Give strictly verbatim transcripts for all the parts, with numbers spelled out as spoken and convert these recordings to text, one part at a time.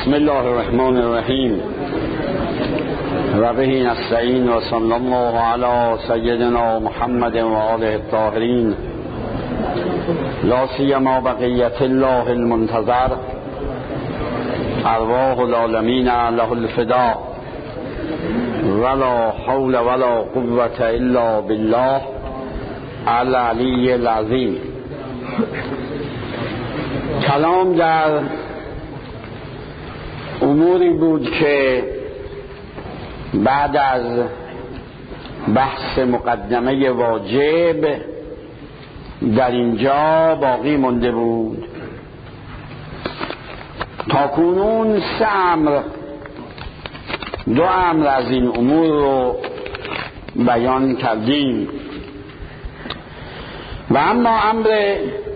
بسم الله الرحمن الرحیم و به نستعین و صلی الله علی سیدنا محمد و آله الطاهرین لا سیما بقیت الله المنتظر ارواح العالمین له الفداء ولا حول ولا قوة الا بالله العلی العظیم. کلام در اموری بود که بعد از بحث مقدمه واجب در اینجا باقی مانده بود. تاکنون سه امر دو امر از این امور رو بیان کردیم و اما امر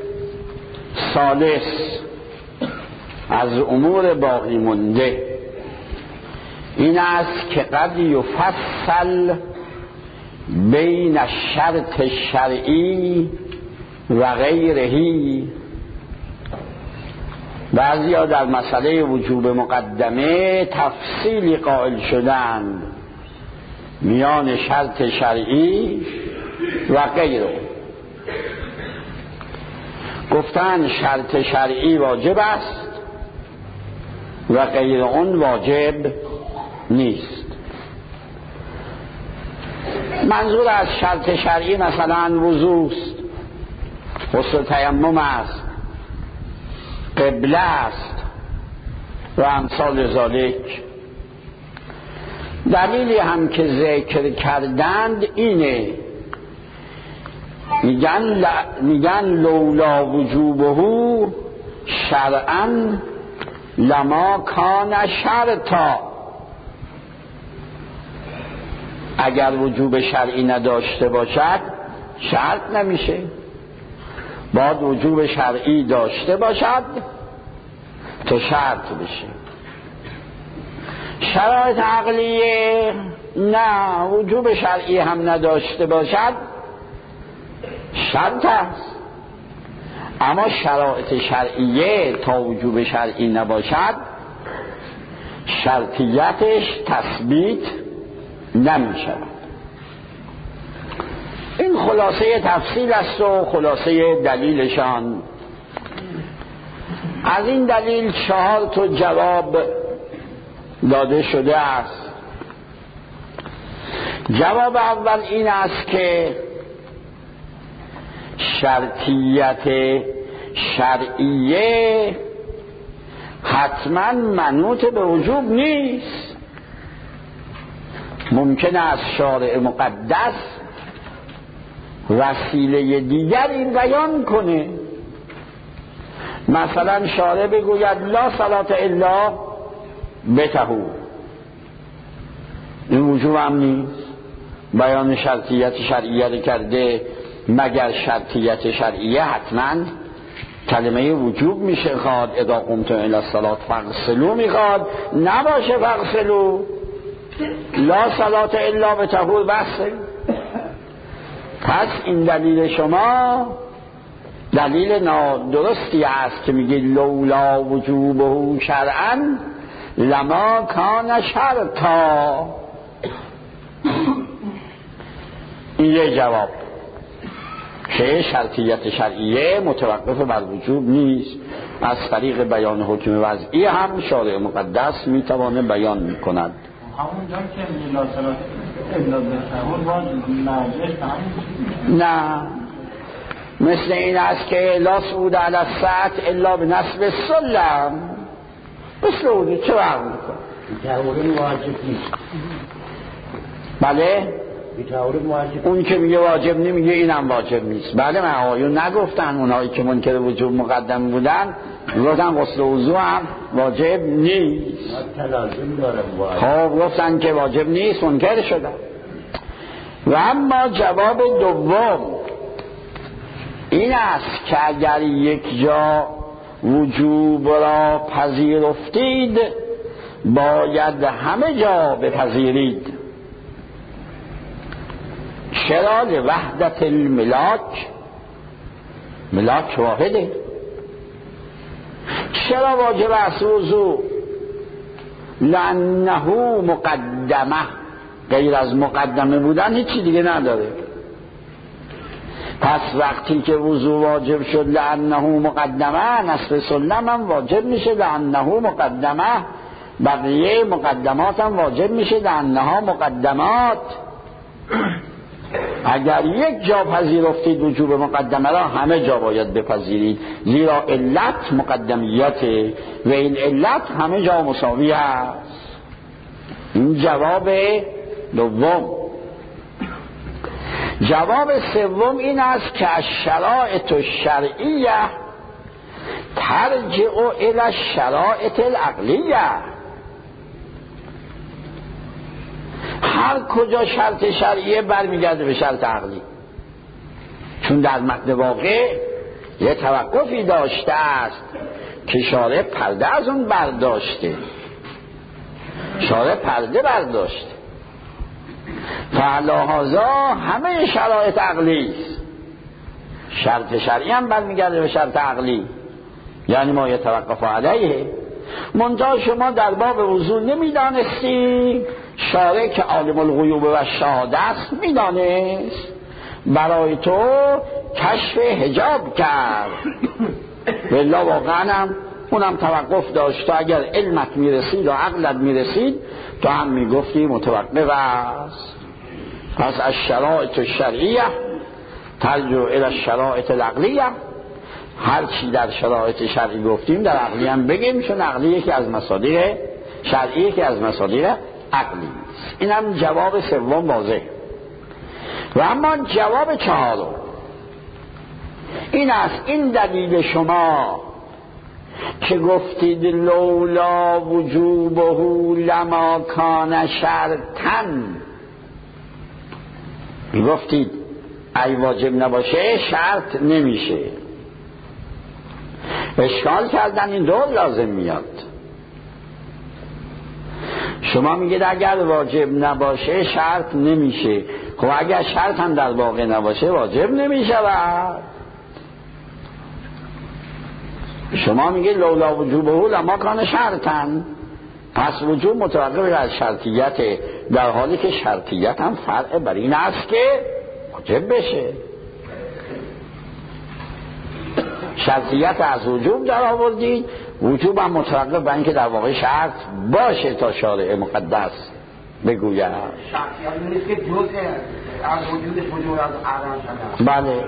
ثالث از امور باقی مانده این است که قد یفصل بین شرط شرعی و غیرهی. بعضیا در مسئله وجوب مقدمه تفصیلی قائل شدند میان شرط شرعی و غیره. گفتن شرط شرعی واجب است و غیر اون واجب نیست. منظور از شرط شرعی مثلا وضو است، غسل تیمم است، قبله است و امثال ذالک. دلیلی هم که ذکر کردند اینه، میگن میگن لولا وجوبه شرعا لما کان شرطا. اگر وجوب شرعی نداشته باشد شرط نمیشه، باید وجوب شرعی داشته باشد تا شرط بشه. شرایط عقلیه نه، وجوب شرعی هم نداشته باشد شرط است، اما شرایط شرعیه تا وجوب شرعی نباشد شرطیتش تثبیت نمی شود. این خلاصه تفصیل است و خلاصه دلیلشان. از این دلیل چهار تا جواب داده شده است. جواب اول این است که شرطیت شرعیه حتما منوط به وجوب نیست. ممکن است شارع مقدس وسیله دیگری بیان کنه، مثلا شارع بگوید لا صلاة الا بطهور، این وجوب هم نیست. بیان شرطیت شرعیه کرده، مگر شرطیت شرعیه حتما کلمه وجوب میشه خواد. اذا قمتم الی الصلاة فاغسلوا میخواد، نباشه فاغسلوا. لا صلاة الا بطهور بسه. پس این دلیل شما دلیل نادرستی است که میگه لولا وجوبه شرعا لما کان شرطا. این یه جواب که شرطیت شرعیه متوقف بر وجوب نیست. از طریق بیان حکم وضعی هم شارع مقدس میتوانه بیان میکند. همون جا که لا صلاة الا بطهور واجب مرجع نه، مثل این است که لا صعود علی السطح الا بنصب السلم. مثل اونه چه فرق میکنه؟ بی‌طهوری واجب نیست. بله؟ بی‌طهوری واجب. اون که میگه واجب نمیگه اینم واجب نیست. بله، من آقایون نگفتن، اونایی که منکر وجوب مقدم بودن گفتن غسل وضو هم واجب نیست. لازم داره واجب. خب گفتن که واجب نیست، منکر شدن. و اما جواب دوم این است که اگر یک جا وجوب را پذیرفتید باید همه جا بپذیرید. چرا؟ لوحدت الملاک، ملاک واحده. چرا واجب است وضو؟ لانه مقدمه، غیر از مقدمه بودن هیچی دیگه نداره. پس وقتی که وضو واجب شد لانه مقدمه، نصف سلم هم واجب میشه لانه مقدمه، بقیه مقدمات هم واجب میشه لانها مقدمات. اگر یک جا پذیرفتید وجوب مقدمه را، همه جا باید بپذیرید، زیرا علت مقدمیته و این علت همه جا مساوی است. این جواب دوم. جواب سوم این است که الشرائط الشرعیه ترجع الی الشرائط العقلیه. هر کجا شرط شرعیه برمیگرده به شرط عقلی، چون در متن واقع یه توقفی داشته است که شارع پرده از اون برداشته، شارع پرده برداشته. فعلاهذا همه شرایط عقلی است، شرط شرعی هم برمیگرده به شرط عقلی، یعنی ما یتوقف علیه. منتها شما در باب وضو نمیدانستی، شارع که عالم الغیوب و شهاده است میدانست، برای تو کشف حجاب کرد. والله واقعا هم اونم توقف داشت، تو اگر علمت میرسید و عقلت میرسید تو هم میگفتی متوقف است. پس از شرایط الشرعیه ترجع الی الشرایط العقلیه. هر چی در شرایط شرعی گفتیم در عقلی هم بگیم، چون عقلی یکی از مصادیق شرعی یکی از مصادیق عقلی است. اینم جواب سوم واضح. و اما جواب چهارم این است، این دلیل شما که گفتید لولا وجوبه لما کان شرطا، گفتید ای واجب نباشه شرط نمیشه. اشکال کردن این دور لازم میاد. شما میگید اگر واجب نباشه شرط نمیشه، خب اگر شرط هم در واقع نباشه واجب نمیشود. شما میگید لولا وجوبه لما کان شرطا، پس وجوب متوقف از شرطیت، در حالی که شرطیت هم فرع بر این است که واجب بشه. شرطیت از وجوب در آوردید، وجوب هم متوقف بر این که در واقع شرط باشه تا شارع مقدس بگوید. شرطیت نیست که جزء از وجود وجود از عدم بله.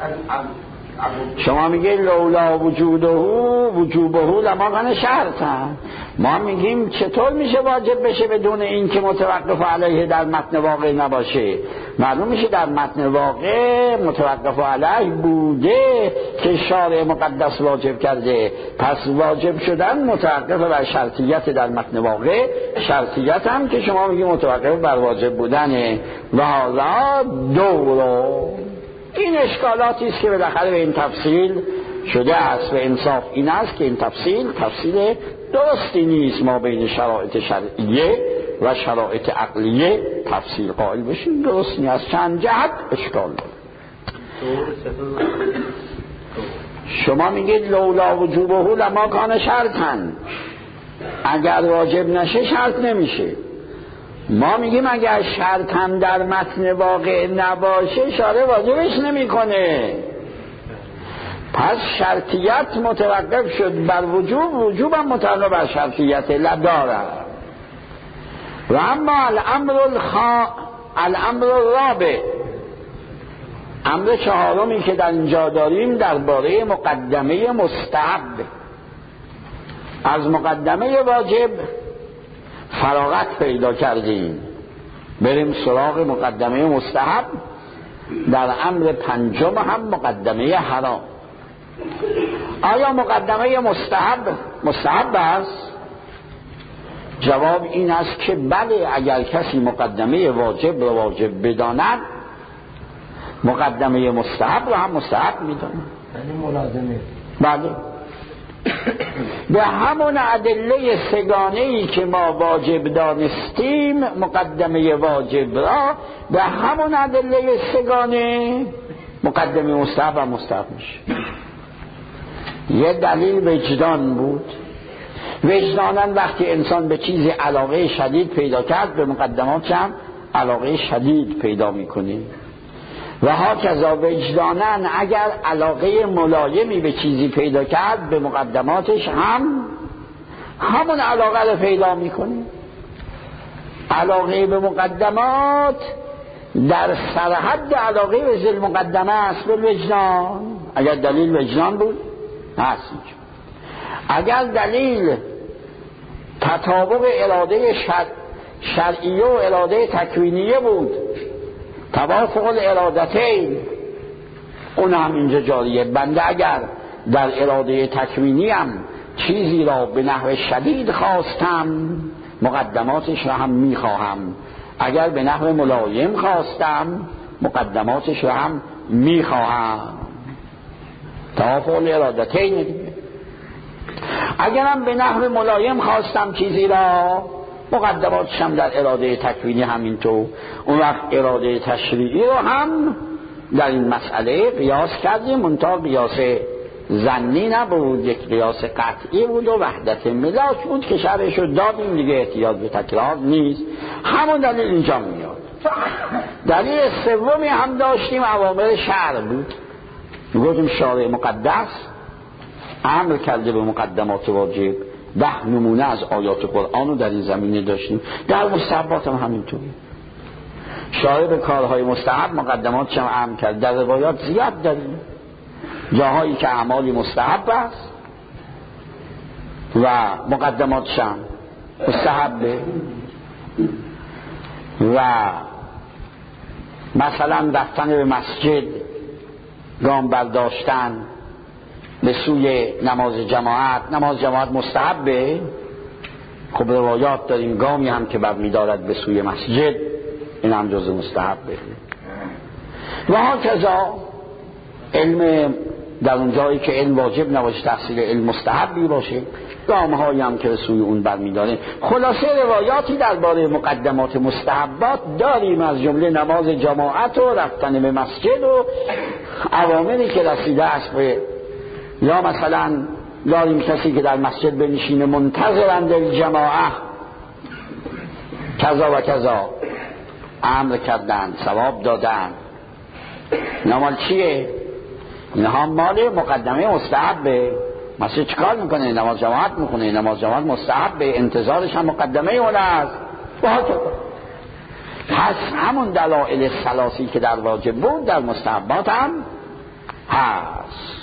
شما میگید لولا وجوده وجوبه لما کان شرطا، ما میگیم چطور میشه واجب بشه بدون این که متوقف علیه در متن واقع نباشه؟ معلوم میشه در متن واقع متوقف علیه بوده که شارع مقدس واجب کرده، پس واجب شدن متوقف بر شرطیت در متن واقع، شرطیت هم که شما میگید متوقف بر واجب بودنه. و حالا دورو این اشکالاتی است که بالاخره به این تفصیل شده است و انصاف این است که این تفصیل تفصیل درستی نیست. ما بین شرایط شرعیه و شرایط عقلیه تفصیل قائل بشیم، درست نیست، چند جهت اشکال داره. شما میگید لولا وجوبه لما کان شرطا، اگر واجب نشه شرط نمیشه. ما میگیم اگر شرط هم در متن واقع نباشه شارع واجبش نمیکنه، پس شرطیت متوقف شد بر وجوب، وجوب هم متوقف بر شرطیت لداره. و اما الامر الخا الامر الرابع، امر چهارمی که در اینجا داریم درباره مقدمه مستحب. از مقدمه واجب فراغت پیدا کردیم، بریم سراغ مقدمه مستحب. در امر پنجم هم مقدمه حرام. آیا مقدمه مستحب مستحب است؟ جواب این است که بله، اگر کسی مقدمه واجب را واجب بداند مقدمه مستحب را هم مستحب میداند. یعنی ملازمه. بله، به همون ادله سگانه‌ای که ما واجب دانستیم مقدمه واجب را، به همون ادله سگانه مقدمه مستحب و مستحب میشه. یه دلیل وجدان بود وجداناً وقتی انسان به چیزی علاقه شدید پیدا کرد به مقدماتش هم علاقه شدید پیدا میکنه و هاکذا وجداناً اگر علاقه ملایمی به چیزی پیدا کرد به مقدماتش هم همون علاقه رو پیدا میکنه. علاقه به مقدمات در سرحد علاقه به ذل مقدمه است به وجدان. اگر دلیل وجدان بود هست. اگر دلیل تطابق اراده شر... شرعیه و اراده تکوینیه بود، توافق الارادتین، اون هم اینجا جاریه. بنده اگر در اراده تکوینی هم چیزی را به نحو شدید خواستم مقدماتش را هم میخواهم، اگر به نحو ملایم خواستم مقدماتش را هم میخواهم. توافق الارادتین دیگه. اگرم به نحو ملایم خواستم چیزی را مقدماتش هم در اراده تکوینی همینطور. اون وقت اراده تشریعی رو هم در این مسئله قیاس کردیم، منتها قیاس ظنی نبود، یک قیاس قطعی بود و وحدت ملاک بود که شرحش رو دادیم دیگه، احتیاج به تکرار نیست. همون دلیل اینجا میاد. دلیل سومی هم داشتیم اوامر شرع بود. میگفتیم شارع مقدس امر کرده به مقدمات واجب. ده نمونه از آیات قرآن رو در این زمینه داشتیم. در مستحبات هم همینطوری. شارع به کارهای مستحب مقدماتش هم امر کرد. در روایات زیاد داریم جاهایی که اعمالی مستحب است و مقدماتش هم مستحبه. و مثلا رفتن به مسجد، گام برداشتن به سوی نماز جماعت. نماز جماعت مستحبه، خب روایات داریم گامی هم که بر می‌دارد به سوی مسجد، این هم جز مستحبه. و هاکذا علم در اون جایی که علم واجب نباشه تحصیل علم مستحبی باشه، گام‌هایی هم که به سوی اون بر می‌داره. خلاصه روایاتی درباره مقدمات مستحبات داریم، از جمله نماز جماعت و رفتن به مسجد و اوامری که رسیده است به، یا مثلا داریم کسی که در مسجد بنشینه منتظرند الجماعه، کذا و کذا امر کردن، ثواب دادن. نمال چیه؟ اینها مال مقدمه مستحبه. مسجد چیکار میکنه؟ نماز جماعت میکنه. نماز جماعت مستحبه، انتظارش هم مقدمه اون است. پس همون دلائل ثلاثی که در واجب بود در مستحبات هم هست.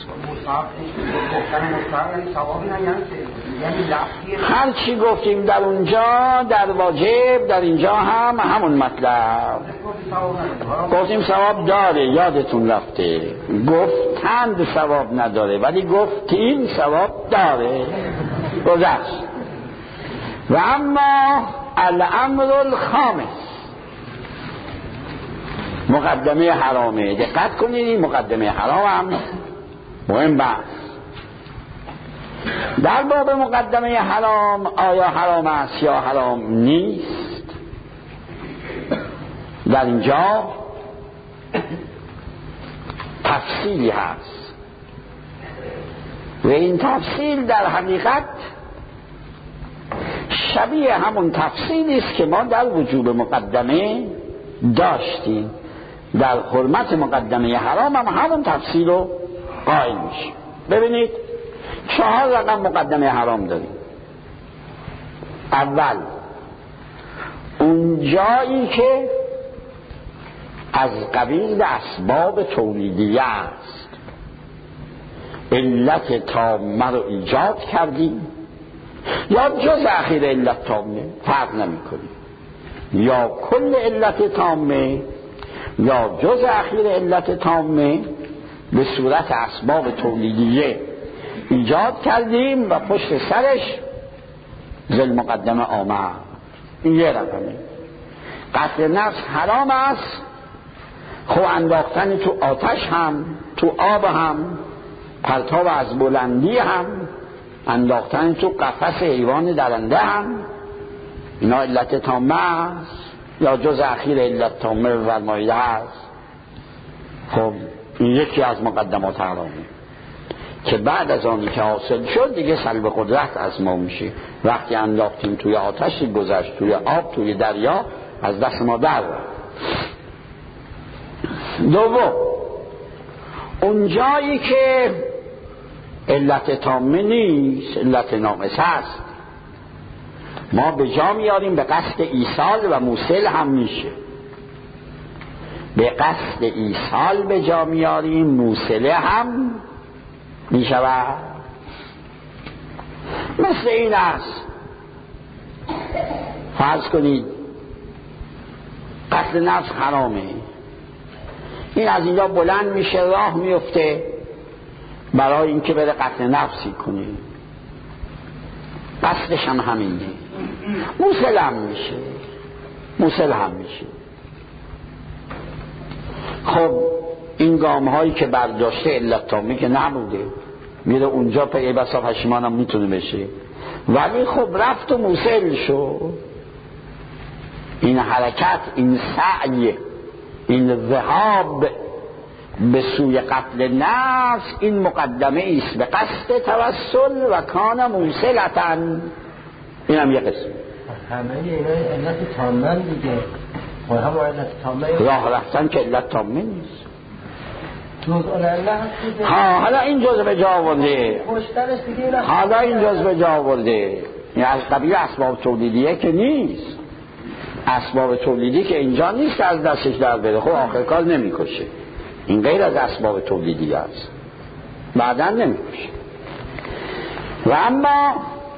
هر چی گفتیم در اونجا در واجب در اینجا هم همون مطلب گفتیم. ثواب داره، یادتون رفته، گفتند ثواب نداره ولی گفتیم ثواب داره، گذشت. و اما الامر الخامس، مقدمه حرامه. دقت کنید این مقدمه حرام هم مهم بحث. در باب مقدمه حرام، آیا حرام است یا حرام نیست، در اینجا تفصیلی هست و این تفصیل در حقیقت شبیه همون تفصیلی است که ما در وجوب مقدمه داشتیم. در حرمت مقدمه حرام هم همون تفصیل رو قائل میشه. ببینید چهار رقم مقدمه حرام داریم. اول اون جایی که از قبیل اسباب تولیدیه است، علت تامه رو ایجاد کردیم یا جز اخیر علت تامه، فرق نمی کنیم، یا کل علت تامه یا جز اخیر علت تامه، به صورت اسباب تولیدیه ایجاد کردیم و پشت سرش ذل مقدمه آمد. این یه رقمه. قتل نفس حرام است، خب انداختن تو آتش هم، تو آب هم، پرتاب از بلندی هم، انداختن تو قفس حیوان درنده هم، اینا علت تامه است یا جز اخیر علت تامه فرمایده است. خب این یکی از مقدمات حرامه. که بعد از آنی که حاصل شد دیگه سلب قدرت از ما میشه. وقتی انداختیم توی آتشی گذشت، توی آب، توی دریا، از دست ما در رفت. دوم، اون جایی که علت تامه نیست، علت ناقص هست، ما به جا میاریم به قصد ایصال و موصل هم میشه. به قصد ایصال به جا میاریم، موصله هم میشود. مثل این است، فرض کنید قتل نفس حرامه، این از اینجا بلند میشه راه میفته برای اینکه بره قتل نفسی کنه، قصدش هم همینه، موصل هم میشه، موصل هم میشه. خب این گام هایی که برداشته علت تامه که نبوده، میره اونجا پی بسا پشیمان هم میتونه بشه، ولی خب رفت و موصل شو. این حرکت، این سعی، این ذهاب به سوی قتل نفس، این مقدمه است به قصد توسل و کان موصلتن. این هم یه قسم. همه اینا علت تامه دیگه. هم علت تامه راه رفتن که علت تامه نیست. جزء الله هست. ها حالا این جزء به جا آورده، حالا این جزء به جا آورده، یعنی از قبیل اسباب تولیدیه که نیست. اسباب تولیدی که اینجا نیست از دستش در بره، خب آخر کار نمیکشه. این غیر از اسباب تولیدی است، بعدا نمیکشه. و اما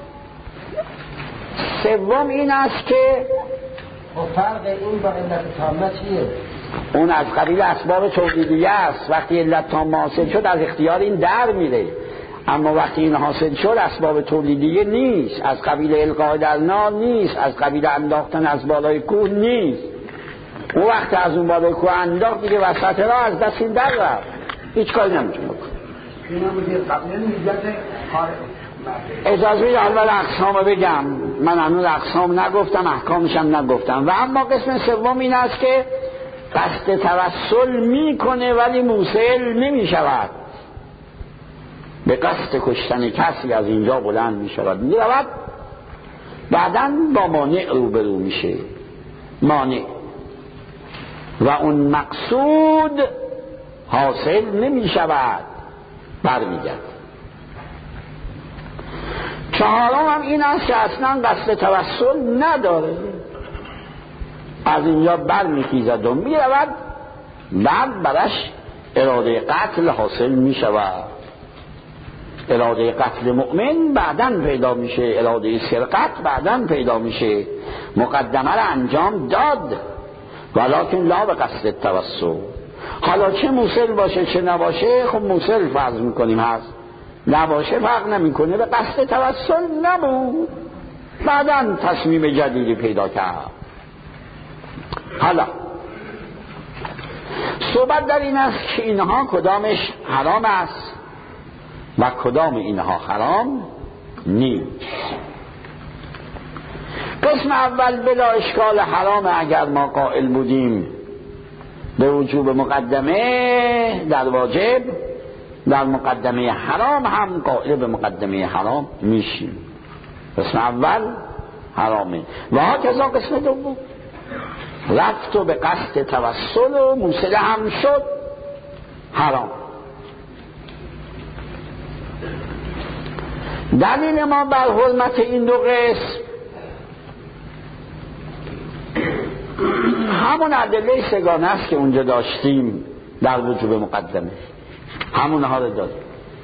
سوم این است که فرق این با علت تامه چیه؟ اون از قبیل اسباب تولیدیه است. وقتی علت تامه حاصل شد از اختیار این در میره، اما وقتی این حاصل شد اسباب تولیدیه نیست، از قبیل القاء در نار نیست، از قبیل انداختن از بالای کوه نیست. اون وقت از اون بالای کوه انداخت دیگه وسط را از دست این در رفت، هیچ کاری نمیتونه بکنه. اجازه بید اول اقسام بگم، من هنوز اقسام نگفتم، احکامش هم نگفتم. و اما قسم سوم این است که قصد توسل میکنه ولی موصل نمیشود، به قصد کشتن کسی از اینجا بلند میشود، میرود بعداً با مانع روبرو میشه، مانع، و اون مقصود حاصل نمیشود، برمیگرد. چهارم هم این است که اصلا قصد توسل نداره، از اینجا بر میخیزد و میرود، بعد برش اراده قتل حاصل میشود. اراده قتل مؤمن بعداً پیدا میشه، اراده سرقت بعداً پیدا میشه، مقدمه را انجام داد ولکن لا به قصد توسل. حالا چه موصل باشه چه نباشه، خب موصل فرض میکنیم هست، نباشه فرق نمیکنه، به قصد توسل نبود، بعداً تصمیم جدیدی پیدا کرد. حالا صحبت در این است که اینها کدامش حرام است و کدام اینها حرام نیست. قسم اول بلا اشکال حرام اگر ما قائل بودیم به وجوب مقدمه در واجب، در مقدمه حرام هم قائل به مقدمه حرام میشیم. قسم اول حرامه. و ها کذا قسم دوم رفت و به قصد توسل و موصله هم شد حرام. دلیل ما بر حرمت این دو قسم همون ادله سگانه است که اونجا داشتیم در وجوب مقدمه، همونها رو داریم.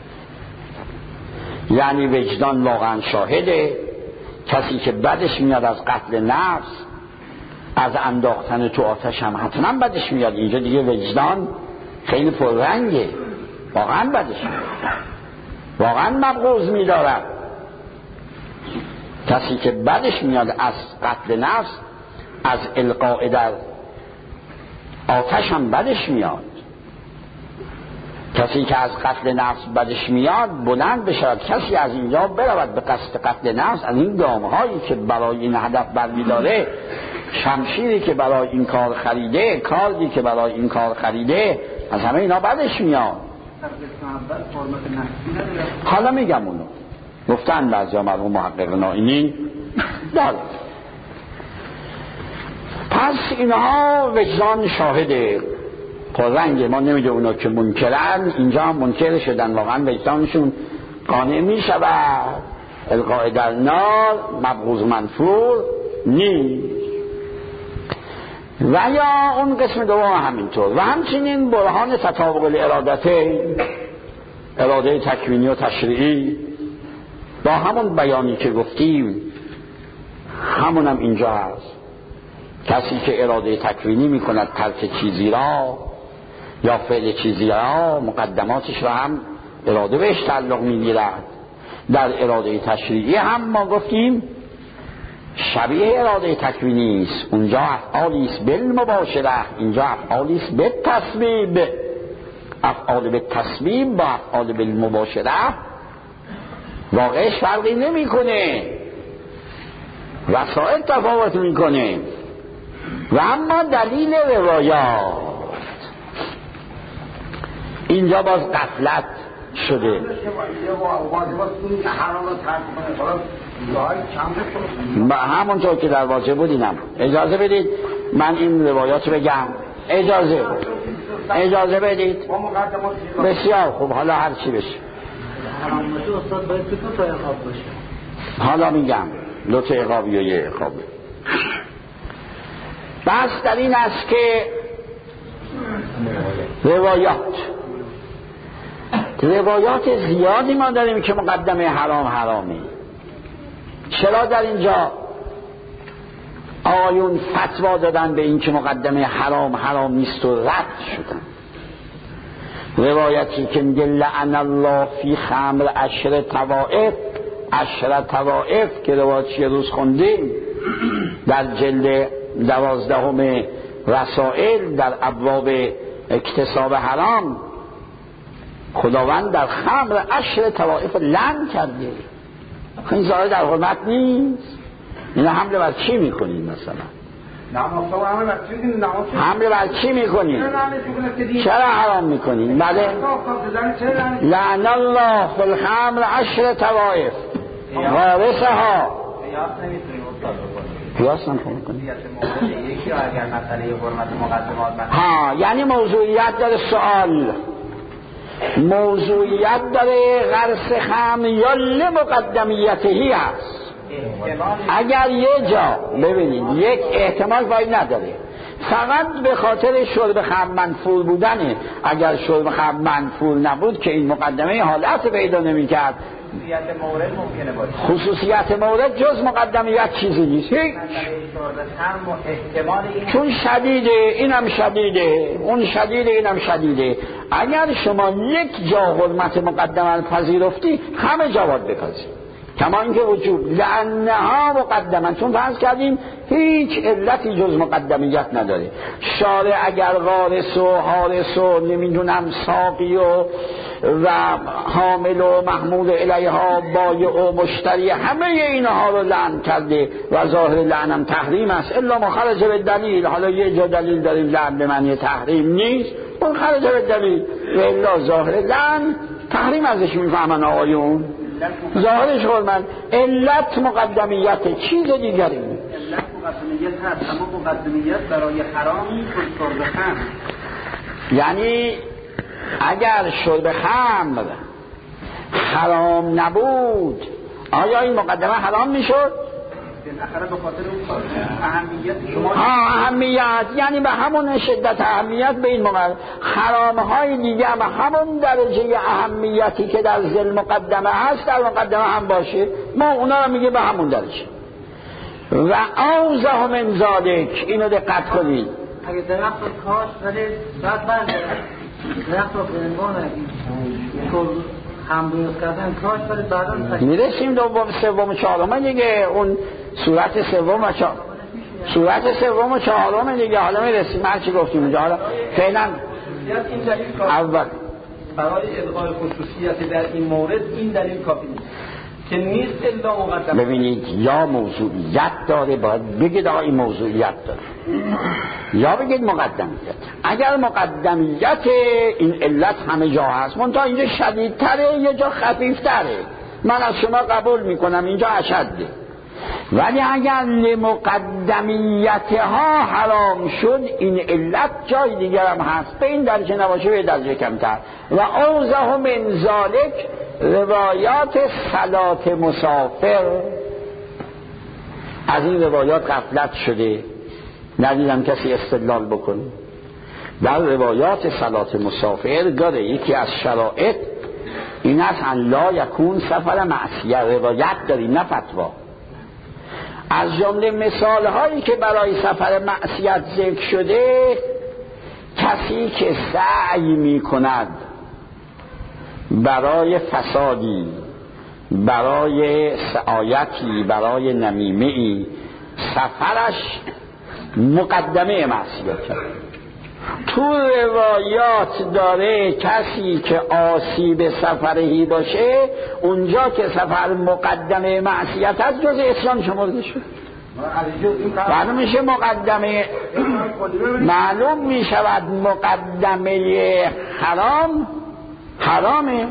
یعنی وجدان واقعا شاهده، کسی که بدش میاد از قتل نفس، از انداختن تو آتش هم حتما بدش میاد. اینجا دیگه وجدان خیلی پررنگه، واقعا بدش میاد، واقعا مبغوض میدارد. کسی که بدش میاد از قتل نفس، از القاء در آتش هم بدش میاد. کسی که از قتل نفس بدش میاد بلند بشود، کسی از اینجا برود به قصد قتل نفس، از این گامهایی که برای این هدف برمیداره، شمشیری که برای این کار خریده، کاردی که برای این کار خریده، از همه اینا بدش میاد. اول فرمت نحسی نداره. حالا میگم اونو گفتن بعضی ها مرحوم محقق نائینی داره. پس اینها وجدان شاهده پررنگ، ما نمیده اونا که منکرن، اینجا هم منکر شدن، واقعا وجدانشون قانع میشود القاء در نار مبغوض منفور نیست. و یا اون قسم دوم همینطور. و همچنین برهان تطابق الارادته، اراده تکوینی و تشریعی، با همون بیانی که گفتیم همون هم اینجا هست. کسی که اراده تکوینی میکند ترک چیزی را یا فعل چیزی را، مقدماتش را هم اراده بهش تعلق میگیرد. در اراده تشریعی هم ما گفتیم شبیه اراده تکوینی است، اونجا افعالی است بالمباشره، اینجا افعالی است بالتسبیب. افعال بالتسبیب با افعال بالمباشره واقعش فرقی نمیکنه، وسائل تفاوت میکنه. و اما دلیل روایات اینجا باز غفلت شده. همونطور که در واجه بود اینم. اجازه بدید من این روایات بگم. اجازه اجازه بدید. بسیار خوب، حالا هر چی بشه. حالا میگم دو تا عقابی و یه عقابی. بس در این است که روایات روایات زیادی ما داریم که مقدمه حرام حرامی. چرا در اینجا آیون فتوا دادن به این که مقدمه حرام حرام نیست و رد شدن؟ روایتی که میگه لعن الله فی خمر عشر طوائف، عشر طوائف که روایتی روز خوندیم در جلد دوازدهم رسائل در ابواب اکتساب حرام، خداوند در خمر عشر طوائف لعن کرده. این ظاهر در حرمت نیست. اینا حمله بر چی میکنین مثلا؟ حمله بر چی میکنین؟ چرا حرام میکنین؟ بله لعن الله فی الخمر عشر طوائف وارثها. قیاس نمی‌کنی کنی؟ ها، یعنی موضوعیت داره سوال، موضوعیت داره غرس خمر یا لمقدمیتهی هست. اگر یه جا ببینید یک احتمال وای نداره، فقط به خاطر شرب خمر منفور بودنه. اگر شرب خمر منفور نبود که این مقدمه حالت پیدا نمی‌کرد. خصوصیت مورد ممکنه باشه. خصوصیت مورد جز مقدمیت چیزی نیست. چون شدیده، اینم شدیده، اون شدیده، اینم شدیده. اگر شما یک جا حرمت مقدمه پذیرفتی، همه جا باید بپذیری. کما اینکه وجوب لعنها مقدمه، چون فرض کردیم هیچ علتی جز مقدمیت نداره. شارع اگر غارس و حارس و نمیدونم ساقی و و حامل و محمول الیها بایع و مشتری همه اینها رو لعن کرده و ظاهر لعنم تحریم است، الا ما خرج به دلیل. حالا یه جا دلیل داریم لعن به معنی تحریم نیست، اون خرج به دلیل و الا ظاهر لعن تحریم ازش میفهمن آقایون. ظاهرش حرمت، علت مقدمیت، چیز دیگری علت مقدمیت هست، اما مقدمیت برای حرامی که شرب خمر. یعنی اگر شرب خمر حرام نبود آیا این مقدمه حرام میشد؟ بالاخره به خاطر اون اهمیت شما ها اهمیت، یعنی به همون شدت اهمیت به این مقدمه. حرام های دیگه هم همون درجه اهمیتی که در ذیل مقدمه هست در مقدمه هم باشه، ما اونا رو میگه به همون درجه. و اوضح من ذالک، اینو دقت کنید. اگه درخت رو کاش ولی بعد بنده درخت رو به عنوان هم درست کردن کاش ولی بعدا میرسیم دوم سوم چهارم دیگه، اون صورت سوم و چهارم، صورت سوم و چهارم دیگه. حالا میرسیم هر چی گفتیم اونجا. حالا فعلا اول برای ادغام خصوصیت در این مورد این دلیل کافی نیست. که نیست الا مقدم. ببینید یا موضوعیت داره باید بگید آقا این موضوعیت داره، یا بگید مقدمیت. اگر مقدمیت این علت همه جا هست منتها اینجا شدیدتره یه جا خفیفتره، من از شما قبول میکنم اینجا اشده، ولی اگر لمقدمیتها حرام شد این علت جای دیگر هم هست، به این درجه نباشه به درجه کمتر. و اوضح من ذالک روایات صلات مسافر. از این روایات غفلت شده، ندیدم کسی استدلال بکنه. در روایات صلات مسافر داره یکی از شرائط این است ان لا یکون سفر معصیه. روایت داری نه فتوا. از جمله مثال هایی که برای سفر معصیت ذکر شده کسی که سعی می کند برای فسادی، برای سعایتی، برای نمیمه‌ای، سفرش مقدمه معصیت. تو روایات داره کسی که آسیب سفرهی باشه اونجا که سفر مقدمه معصیت از جز اسلام شمرده شد. معلوم میشه مقدمه معلوم میشود مقدمه حرام حرامه.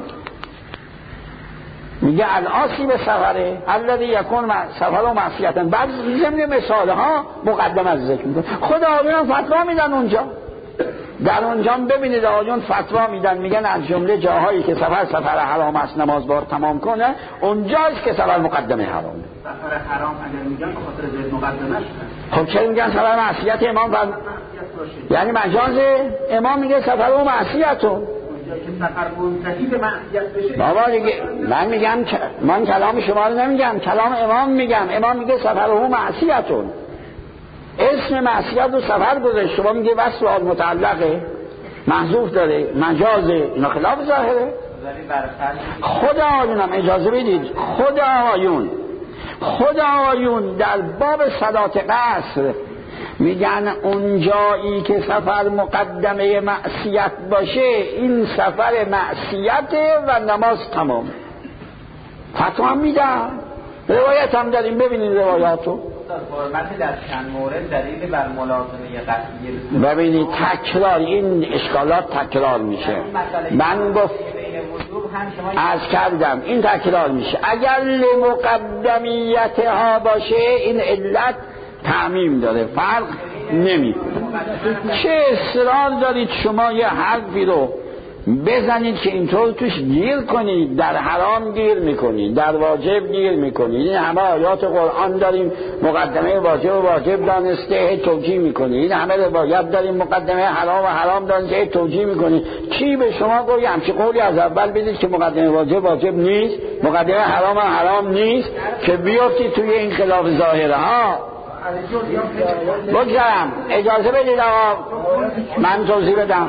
میگه الآسی به سفره الذی یکون سفر و معصیتن. بعد ضمن مثال ها مقدم از ذکر میکنه. خود آقایان فتوا میدن اونجا، در اونجا ببینید آقایان فتوا میدن میگن از جمله جاهایی که سفر سفر حرام است نماز بار تمام کنه اونجاست که سفر مقدمه حرامه. سفر حرام اگر میگن به خاطر ذکر مقدمش خب چرا میگن سفر معصیت امام بر... یعنی مجازه امام میگه سفر و معصیتو که سفر منتهی به معصیت بشه. بابا دیگه من میگم من کلام شما رو نمیگم، کلام امام میگم. امام میگه سفر و معصیتون، اسم معصیت رو سفر گذاشت، شما میگه وصف آل متعلقه محذوف داره مجازه، اینا خلاف ظاهره. خود آیونم اجازه بدید خود آیون خود آیون در باب صلات قصر میگن اون جایی که سفر مقدمه معصیت باشه این سفر معصیته و نماز تمام. فتوا هم میدن، روایت هم داریم ببینید روایاتو. حرمت در چند مورد دلیل بر ملازمه قطعی. ببینید تکرار این اشکالات تکرار میشه. من گفت از کردم این تکرار میشه. اگر لمقدمیتها باشه این علت تعمیم داره، فرق نمی چه اصرار دارید شما یه حرفی رو بزنید که اینطور توش گیر کنید، در حرام گیر میکنید، در واجب گیر میکنید. این همه آیات قرآن داریم مقدمه واجب و واجب دانسته توجیه میکنید، این همه روایت داریم مقدمه حرام و حرام دانسته توجیه میکنید. کی به شما گویی همچه قولی از اول بدید که مقدمه واجب واجب نیست، مقدمه حرام و حرام نیست که بیافتید توی این خلاف ظاهره ها. بگذارم اجازه بدید آقا من توضیح بدم.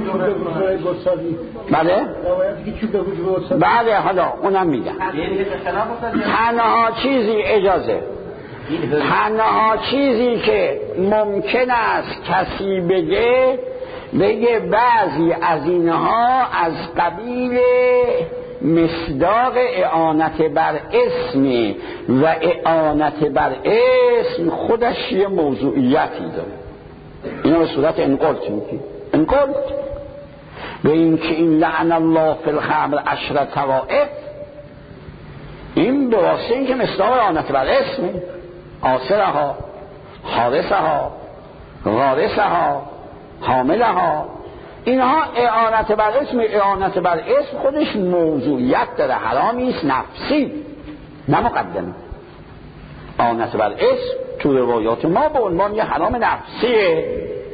بله بله حالا اونم میگم. تنها چیزی اجازه تنها چیزی که ممکن است کسی بگه بگه بعضی از اینها از قبیل مصداق اعانت بر اسم و اعانت بر اسم خودش یه موضوعیتی داره. اینو به صورت انقلت میگی انقلت به این که این لعن الله فی الخمر عشر طوائف، این به واسطه این که مصداق اعانت بر اسم آسرها حارسها غارسها حاملها اینها اعانت بر اسم اعانت بر اسم خودش موضوعیت داره، حرامی است نفسی نه مقدمه. اعانت بر اسم تو روایات ما به عنوان یه حرام نفسیه.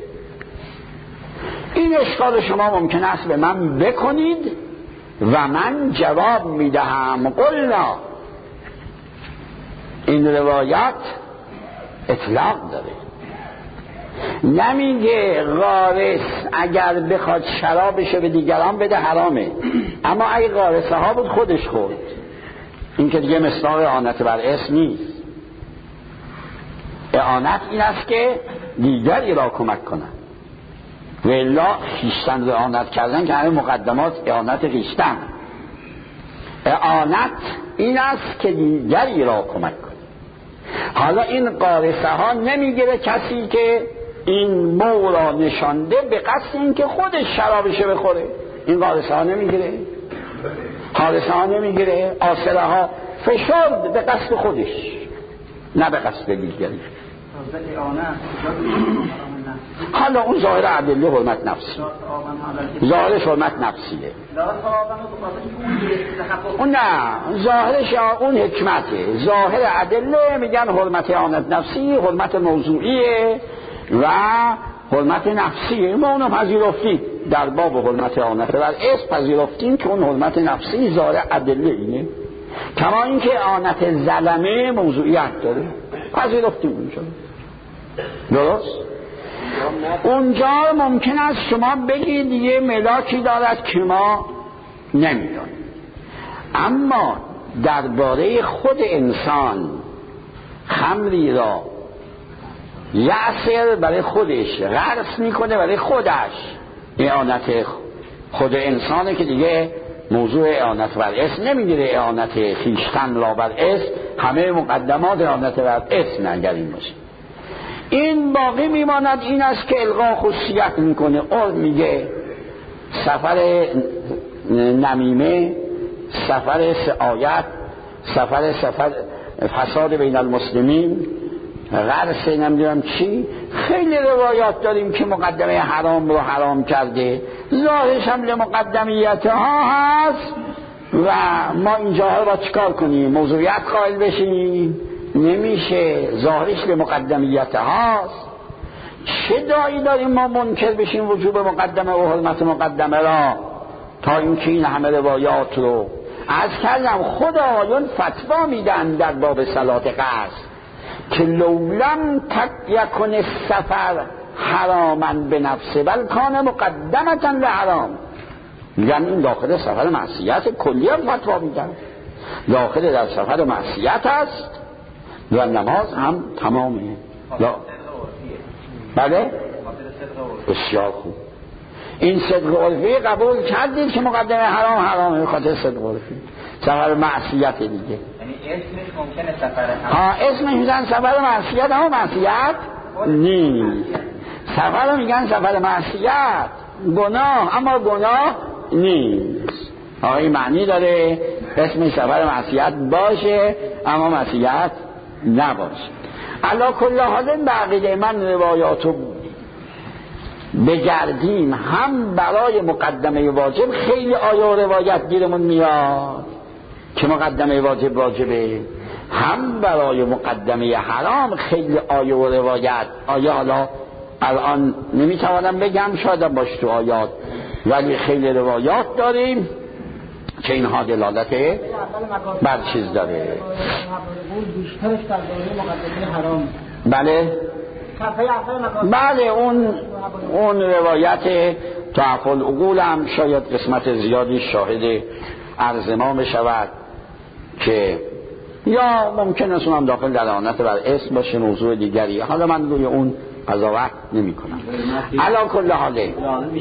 این اشکال شما ممکن است به من بکنید و من جواب میدهم قلنا این روایت اطلاق داره، نمیگه غارس اگر بخواد شرابشو به دیگران بده حرامه، اما اگه غارسه ها بود خودش خورد، این که دیگه مصداق اعانت بر اسم نیست. اعانت این است که دیگری را کمک کنن و الا خیشتن رو اعانت کردن که همه مقدمات اعانت خیشتن. اعانت این است که دیگری را کمک کنی. حالا این قارصه ها نمیگیره کسی که این مو را نشانده به قصد این که خودش شرابشه بخوره، این قارصه ها نمیگیره، قارصه ها نمیگیره، آسره ها فشرد به قصد خودش نه به قصد دیگری. حالا اون ظاهر ادله حرمت نفسی، ظاهرش حرمت نفسیه، اون نه ظاهرش اون حکمته. ظاهر ادله میگن حرمت اعانت نفسی، حرمت موضوعیه و حرمت نفسیه. ما اونو پذیرفتیم در باب حرمت اعانت بر اسم، پذیرفتیم که اون حرمت نفسی ظاهر ادله اینه، کما اینکه اعانت ظلمه موضوعیت داره، پذیرفتیم اونجا. درست؟ اونجا ممکن است شما بگید یه ملاکی دارد که ما نمیدونیم، اما درباره خود انسان خمری را یعصر برای خودش غرس میکنه، برای خودش اعانت خود انسانه که دیگه موضوع اعانت بر اسم نمیگیره، اعانت خیشتن را بر اسم، همه مقدمات اعانت بر اسم اگر این باشه. این باقی میماند این است که الغا خصوصیت میکنه. اور میگه سفر نمیمه، سفر سعایت، سفر سفر فساد بین المسلمین، غرس نمیدونم چی، خیلی روایات داریم که مقدمه حرام رو حرام کرده، ظاهرش هم لمقدمیت ها هست و ما اینجاها رو چیکار کنیم؟ موضوعیت قائل بشیم؟ نمیشه، ظاهرش لمقدمیت هاست. چه دایی داریم ما منکر بشیم وجوب مقدمه و حرمت مقدمه را تا اینکه این همه روایات رو از کردم. خود آیون فتوا میدن در باب صلات قصد که لولم تک یکن سفر حرامن به نفسه بل کان مقدمتن به حرام. میگن این داخل سفر معصیت، کلی هم فتوا میدن داخل در سفر معصیت است و نماز هم تمامه. لا بله بسیار خوب، این صدق عرفی قبول کردید که مقدمه حرام حرامه به خاطر صدق عرفی، سفر معصیت دیگه. یعنی اسمش ممکنه سفر حرام، ها اسمش میگن سفر معصیت، اما معصیت نیست. سفر میگن سفر معصیت، گناه، اما گناه نیست. آقا این معنی داره اسمش سفر معصیت باشه اما معصیت نباشه. علا کل حال به عقیده من روایاتو بگردیم هم برای مقدمه واجب خیلی آیه و روایت گیرمون میاد که مقدمه واجب واجبه، هم برای مقدمه حرام خیلی آیه و روایت. آیه حالا الان نمیتوانم بگم، شاید باشه تو آیات، ولی خیلی روایات داریم که اینها دلالت بر چیز داره. بله بله اون اون روایت تعفل عقول هم شاید قسمت زیادی شاهد عرض ما بشود که یا ممکن است اونم داخل در آنت بر اسم باشه، موضوع دیگری. حالا من روی اون قضاوت نمی کنم. علا کل حاله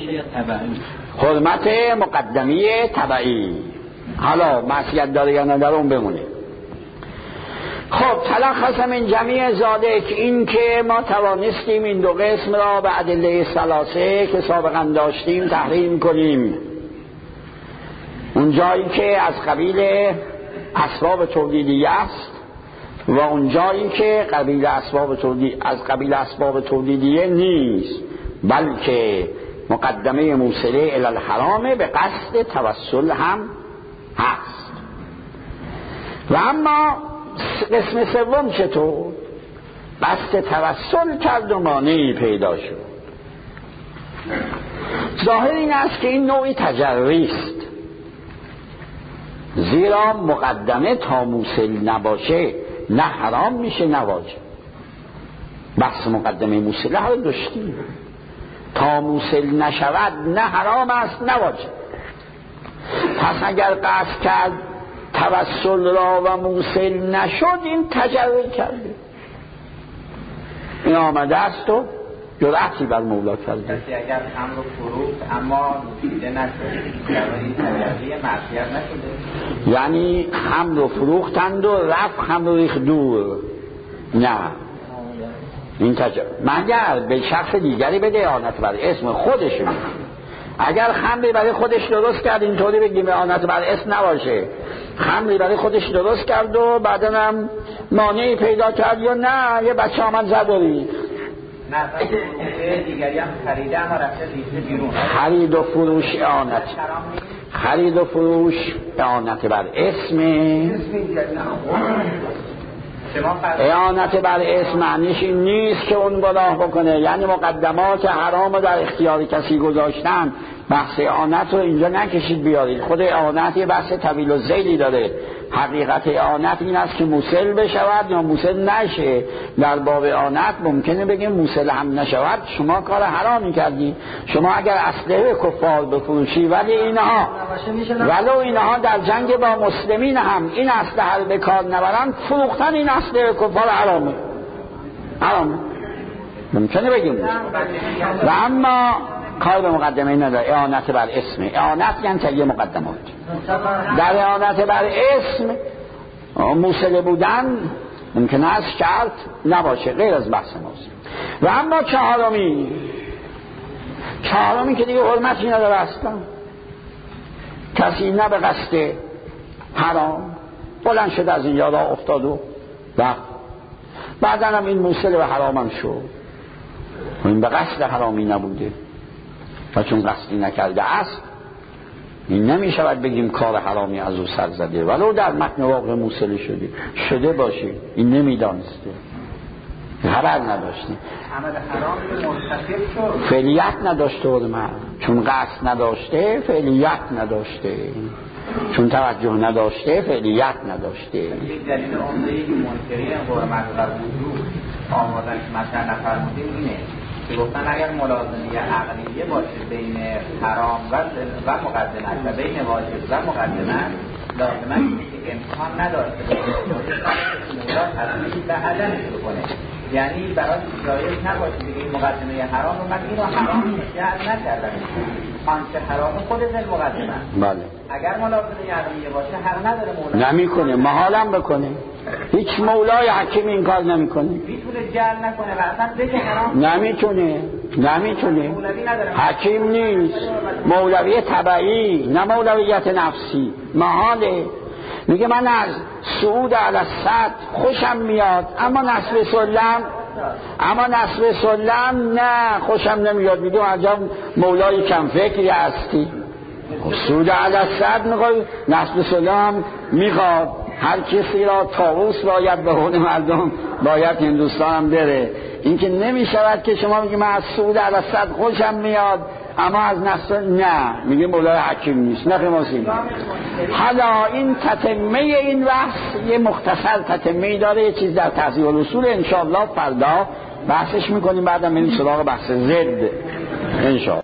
حرمت مقدمی تبعی، حالا معصیت داره یا نداره اون بمونه. خب تلخص من جمیع ذالک این که ما توانستیم این دو قسم را به ادله ثلاثه که سابقا داشتیم تحریم کنیم. اون جایی که از قبیل اسباب تولیدیه است و اون جایی که قبیل اسباب تولید از قبیل اسباب تولیدیه نیست، بلکه مقدمه موصله الی الحرام به قصد توسل هم هست. و اما قسم سوم چطور؟ قصد توسل کرد و مانعی پیدا شد. ظاهر این است که این نوعی تجری است، زیرا مقدمه تا موصل نباشه نه حرام میشه نه واجب. بحث مقدمه موصله ها داشتیم، تا موصل نشود نه حرام است نه واجب. پس اگر قصد کرد توسل را و موصل نشد این تجری کرده، این آمده است و جرأتی بر مولا کرده. کسی اگر خمر رو فروخت اما نوشیده نشده در این تجربه معصیت نشده؟ یعنی خمر رو فروختند و رفت خمر رو ریخت دور، نه این تجربه مگر به شخص دیگری بده اعانت بر اسم خودشون. اگر خمری برای خودش درست کرد اینطوری بگیم اعانت بر اسم نباشه، خمری برای خودش درست کرد و بعدن هم مانعی پیدا کرد یا نه یه بچه آمد زد و ریخت، نه اصلا دیگری هم خریده اما رفته ریخته بیرون. خرید و فروش اعانت، خرید و فروش اعانت بر اسم. اعانت بر اسم معنیش این نیست که اون گناه بکنه، یعنی مقدمات حرام در اختیار کسی گذاشتن. بحث اعانت رو اینجا نکشید بیارید، خود اعانت یه بحث طویل و ذیلی داره. حقیقت اعانت این است که موسل بشود یا موسل نشه. در باب اعانت ممکنه بگیم موسل هم نشود شما کار حرامی کردی. شما اگر اسلحه کفار بفروشی ولی اینها ولو اینها در جنگ با مسلمین هم این اسلحه به کار نبرند، فروختن این اسلحه کفار حرامه، حرامه ممکنه بگیم. و اما کار به مقدمه نداره. اعانت بر اسم، اعانت یعنی تهیه مقدمات. در اعانت بر اسم موسله بودن ممکن است شرط نباشه، غیر از بحث ماست. و اما چهارمی، چهارمی که دیگه حرمتی نداره اصلا. کسی نه به قصد حرام بلند شد از این یادا افتاد و رفت، بعدن هم این موسله به حرام هم شد، این به قصد حرامی نبوده و چون قصدی نکرده است این نمی شود بگیم کار حرامی از او سر زده، ولو در متن واقع موسله شده شده باشه، این نمی دانسته، خبر نداشته، عمل حرام مرتکب شد، فعلیت نداشته من، چون قصد نداشته فعلیت نداشته، چون توجه نداشته فعلیت نداشته. یک دلیل عمده‌ای که منکرین حرمت و وجوب آمدن که مثلا نفرمودیم اینه که گفتن اگر ملازمه عقلیه باشه بین حرام و و مقدمت و بین واجب و مقدمت، لازمه که امکان نداشته مولا تصمیم به عدمش بکنه، یعنی برای جایز نباشه بگه این مقدمه حرام رو من اینو حرام جعل نکردم، آنچه حرام خود از مقدمه. بله. اگر ملازمه عقلیه باشه حق نداره مولا نمیکنه، محالم بکنه، هیچ مولای حکیم این کار نمیکنه، میتونه جعل نکنه و اصلا بگه حرام نمیتونه، نمیتونه، حکیم نیست، مولوی تبعی نه مولویت نفسی، محاله. میگه من از صعود علی السطح خوشم میاد اما نصب سلم اما نصب سلم نه خوشم نمیاد. میگه عجب مولای کم فکری هستی، صعود علی السطح میخوای، نصب سلم میخواد. هر کسی را طاووس باید به هون مردم باید هندوستان هم بره. این که نمیشود که شما میگی من از صعود علی السطح خوشم میاد اما از نصب نه، میگه مولای حکیم نیست. نه خیماسی حالا این تتمه این بحث یه مختصر تتمه داره، یه چیز در تحصیل الاصول انشاءالله فردا بحثش میکنیم، بعدم بریم سراغ بحث زد انشاءالله.